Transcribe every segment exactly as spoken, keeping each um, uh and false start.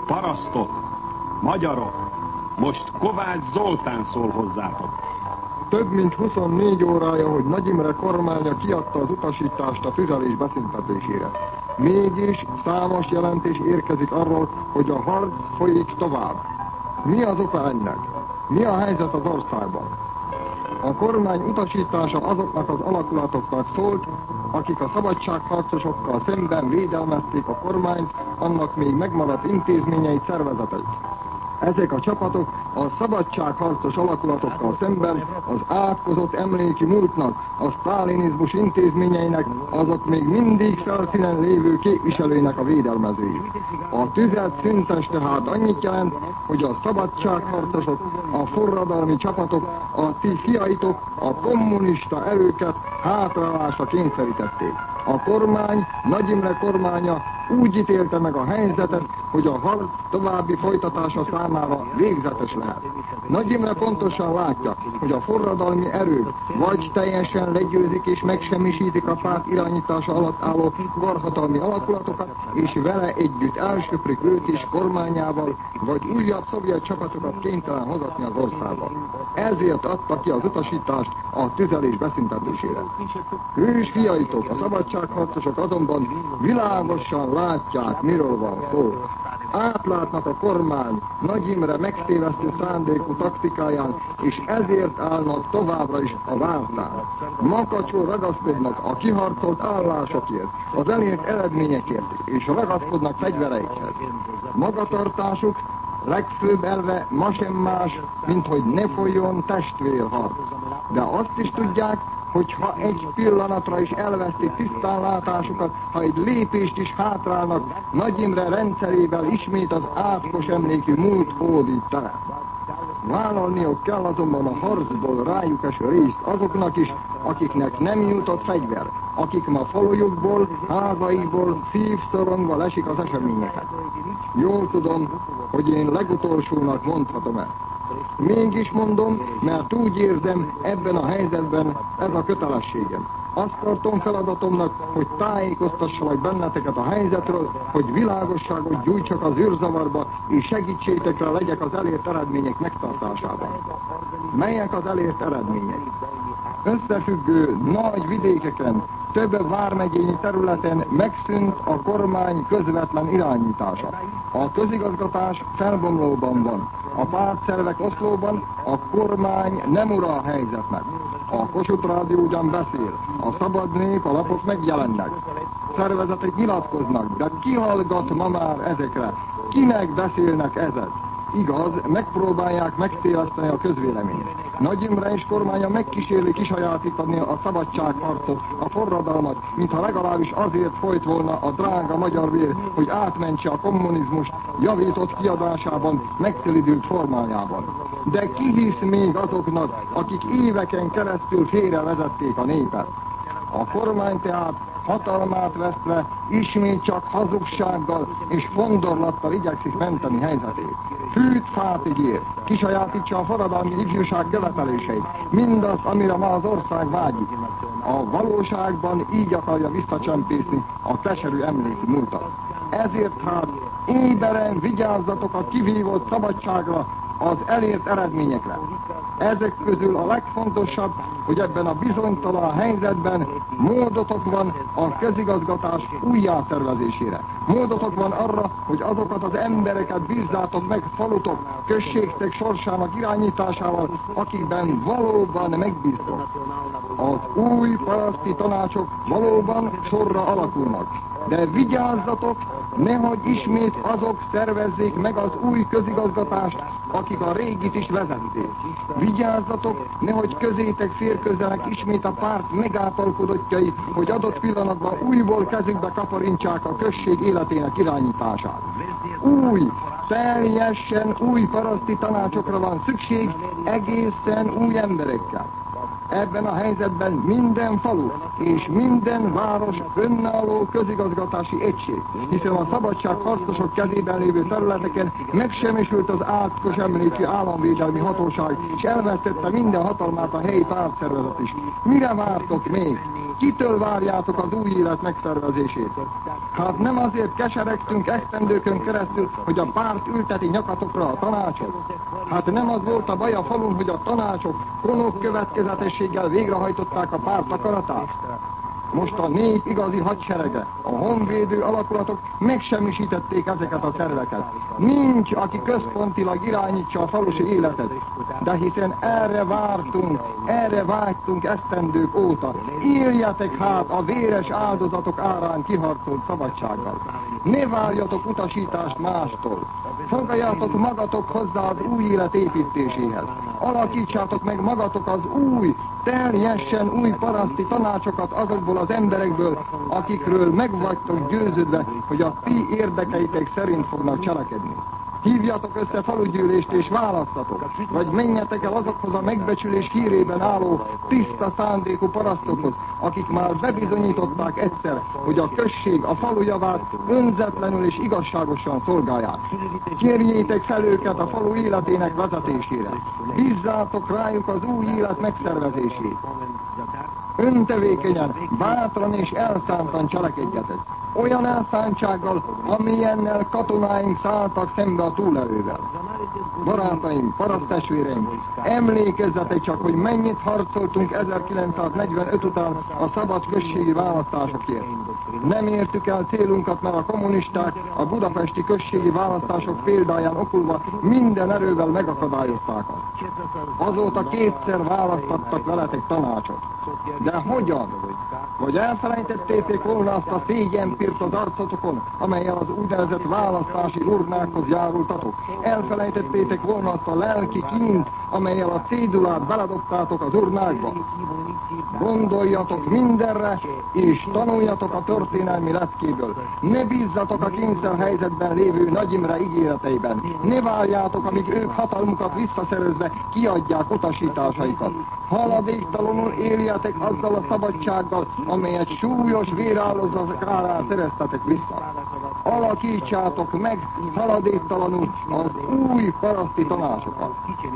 Parasztok, magyarok, most Kovács Zoltán szól hozzátok. Több mint huszonnégy órája, hogy Nagy Imre kormánya kiadta az utasítást a tüzelés beszüntetésére. Mégis számos jelentés érkezik arról, hogy a harc folyik tovább. Mi az oka ennek? Mi a helyzet az országban? A kormány utasítása azoknak az alakulatoknak szólt, akik a szabadságharcosokkal szemben védelmezték a kormányt, annak még megmaradt intézményeit, szervezeteit. Ezek a csapatok a szabadságharcos alakulatokkal szemben az átkozott emléki múltnak, a sztálinizmus intézményeinek, azok még mindig felszínen lévő képviselőinek a védelmezői. A tüzet szüntes tehát annyit jelent, hogy a szabadságharcosok, a forradalmi csapatok, a ti fiaitok, a kommunista erőket hátrálásra kényszerítették. A kormány, Nagy Imre kormánya úgy ítélte meg a helyzetet, hogy a harc további folytatása számára végzetes lehet. Nagy Imre pontosan látja, hogy a forradalmi erők vagy teljesen legyőzik és megsemmisítik a párt irányítása alatt álló karhatalmi alakulatokat, és vele együtt elsöprik őt is kormányával, vagy újabb szovjet csapatokat kénytelen hozatni az országba. Ezért adta ki az utasítást a tüzelés beszüntetésére. Hős fiaitok, a szabadságharcosok azonban világosan látják, miről van szó. Átlátnak a kormány Nagy Imre megtévesztő szándékú taktikáján, és ezért állnak továbbra is a vártán. Makacsul ragaszkodnak a kiharcolt állásokért, az elért eredményekért, és ragaszkodnak fegyvereikhez. Magatartásuk legfőbb elve ma sem más, mint hogy ne folyjon testvérharc. De azt is tudják, hogy ha egy pillanatra is elvesztik tisztánlátásukat, ha egy lépést is hátrálnak, Nagy Imre rendszerével ismét az átkos emlékű múlt hódít teret. Vállalniuk kell azonban a harcból rájuk eső részt azoknak is, akiknek nem jutott fegyver, akik ma falujukból, házaikból szívszorongva lesik az eseményeket. Jól tudom, hogy én legutolsónak mondhatom ezt. Mégis mondom, mert úgy érzem, ebben a helyzetben ez a kötelességem. Azt tartom feladatomnak, hogy tájékoztassalak benneteket a helyzetről, hogy világosságot gyújtsak az űrzavarba, és segítségekre legyek az elért eredmények megtartásában. Melyek az elért eredmények? Összefüggő nagy vidékeken, több vármegyényi területen megszűnt a kormány közvetlen irányítása. A közigazgatás felbomlóban van. A pártszervek oszlóban, a kormány nem ura a helyzetnek. A Kossuth Rádió ugyan beszél, a Szabad Nép, a lapok megjelennek. Szervezetek nyilatkoznak, de ki hallgat ma már ezekre? Kinek beszélnek ezek? Igaz, megpróbálják megtéveszteni a közvéleményt. Nagy Imre és kormánya megkísérli kisajátítani a szabadságharcot, a forradalmat, mintha legalábbis azért folyt volna a drága magyar vér, hogy átmentse a kommunizmust javított kiadásában, megszelidült formájában. De ki hisz még azoknak, akik éveken keresztül félrevezették a népet? A kormány tehát hatalmát vesztve ismét csak hazugsággal és fondorlattal igyekszik menteni helyzetét. Fűt fát ígér, kisajátítsa a forradalmi ifjúság követeléseit, mindazt, amire ma az ország vágyik. A valóságban így akarja visszacsempészni a keserű emléki múltat. Ezért hát éberen vigyázzatok a kivívott szabadságra, az elért eredményekre. Ezek közül a legfontosabb, hogy ebben a bizonytalan helyzetben módotok van a közigazgatás újjászervezésére. Módotok van arra, hogy azokat az embereket bízzátok meg falutok, községtek sorsának irányításával, akikben valóban megbíztok. Az új paraszti tanácsok valóban sorra alakulnak. De vigyázzatok, nehogy ismét azok szervezzék meg az új közigazgatást, akik a régit is vezették. Vigyázzatok, nehogy közétek férközzenek ismét a párt megáltalkodottjai, hogy adott pillanatban újból kezükbe kaparintsák a község életének irányítását. Új, teljesen új paraszti tanácsokra van szükség, egészen új emberekkel. Ebben a helyzetben minden falu és minden város önálló közigazgatási egység, hiszen a szabadságharcosok kezében lévő területeken megsemmisült az átkos emlékű államvédelmi hatóság, és elvesztette minden hatalmát a helyi pártszervezet is. Mire vártok még? kitől várjátok az új élet megszervezését? Hát nem azért keseregtünk esztendőkön keresztül, hogy a párt ülteti nyakatokra a tanácsot? Hát nem az volt a baj a falun, hogy a tanácsok konok következetességgel végrehajtották a párt akaratát? Most a nép igazi hadserege, a honvédő alakulatok megsemmisítették ezeket a szerveket. Nincs, aki központilag irányítsa a falusi életet. De hiszen erre vártunk, erre vágytunk esztendők óta. Éljetek hát a véres áldozatok árán kiharcolt szabadsággal. Ne várjatok utasítást mástól. Fogaljátok magatok hozzá az új élet építéséhez. Alakítsátok meg magatok az új, teljesen új paraszti tanácsokat azokból az emberekből, akikről meg vagytok győződve, hogy a ti érdekeitek szerint fognak cselekedni. Hívjatok össze falugyűlést és választatok, vagy menjetek el azokhoz a megbecsülés hírében álló tiszta szándékú parasztokhoz, akik már bebizonyították egyszer, hogy a község a falu javát önzetlenül és igazságosan szolgálják. Kérjétek fel őket a falu életének vezetésére. Bízzátok rájuk az új élet megszervezését. Öntevékenyen, bátran és elszántan cselekedjetek. Olyan elszántsággal, amilyennel katonáink szálltak szembe a túlerővel. Barátaim, paraszttestvéreim, emlékezzetek csak, hogy mennyit harcoltunk ezerkilencszáznegyvenöt után a szabad községi választásokért. Nem értük el célunkat, mert a kommunisták a budapesti községi választások példáján okulva minden erővel megakadályozták azt. Azóta kétszer választattak veletek tanácsot. De hogyan? Vagy elfelejtettétek volna azt a szégyenpirt az arcotokon, amellyel az úgynevezett választási urnákhoz járultatok? Elfelejtettétek volna azt a lelki kint, amellyel a cédulát beledobtátok az urnákba? Gondoljatok mindenre, és tanuljatok a történelmi leckéből. Ne bízzatok a kényszerhelyzetben lévő Nagy Imre ígéreteiben. Ne várjátok, amíg ők hatalmukat visszaszerezve kiadják utasításaikat. Haladéktalanul éljetek azzal a szabadsággal, amelyet súlyos véráldozatok árán szereztetek vissza. Alakítsátok meg haladéktalanul az új paraszti tanácsokat.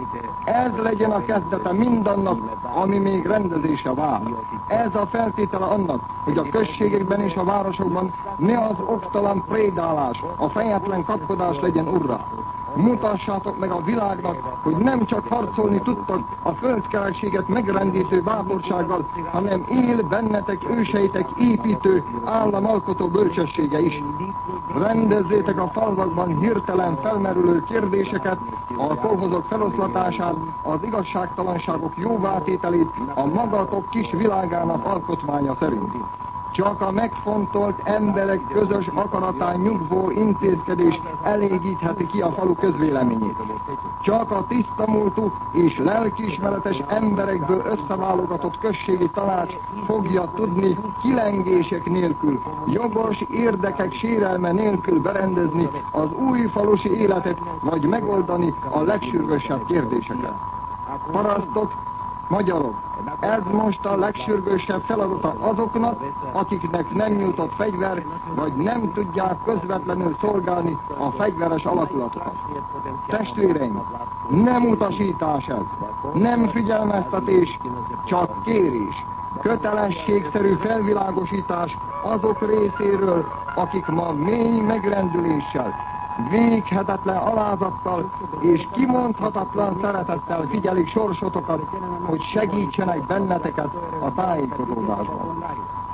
Ez legyen a kezdete mindannak, ami még rendezésre vár. Ez a feltétele annak, hogy a községekben és a városokban ne az oktalan prédálás, a fejetlen kapkodás legyen urrá. Mutassátok meg a világnak, hogy nem csak harcolni tudtok a földkerekséget megrendítő bátorsággal, hanem él bennetek őseitek építő, államalkotó bölcsessége is. Rendezzétek a falvakban hirtelen felmerülő kérdéseket, a kolhozok feloszlatását, az igazságtalanságok jóvátételét a magatok kis világának alkotmánya szerint. Csak a megfontolt emberek közös akaratán nyugvó intézkedés elégítheti ki a falu közvéleményét. Csak a tisztamúltú és lelkiismeretes emberekből összeválogatott községi tanács fogja tudni kilengések nélkül, jogos érdekek sérelme nélkül berendezni az új falusi életet, vagy megoldani a legsürgősebb kérdéseket. Parasztok, magyarok, ez most a legsürgősebb feladata azoknak, akiknek nem jutott fegyver, vagy nem tudják közvetlenül szolgálni a fegyveres alakulatokat. Testvéreim, nem utasítás ez, nem figyelmeztetés, csak kérés. Kötelességszerű felvilágosítás azok részéről, akik ma mély megrendüléssel, véghetetlen alázattal és kimondhatatlan szeretettel figyelik sorsotokat, hogy segítsenek benneteket a tájékozódásban.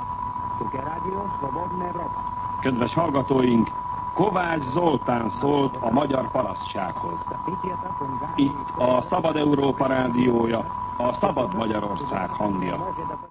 Kedves hallgatóink, Kovács Zoltán szólt a magyar parasztsághoz. Itt a Szabad Európa rádiója, a Szabad Magyarország hangja.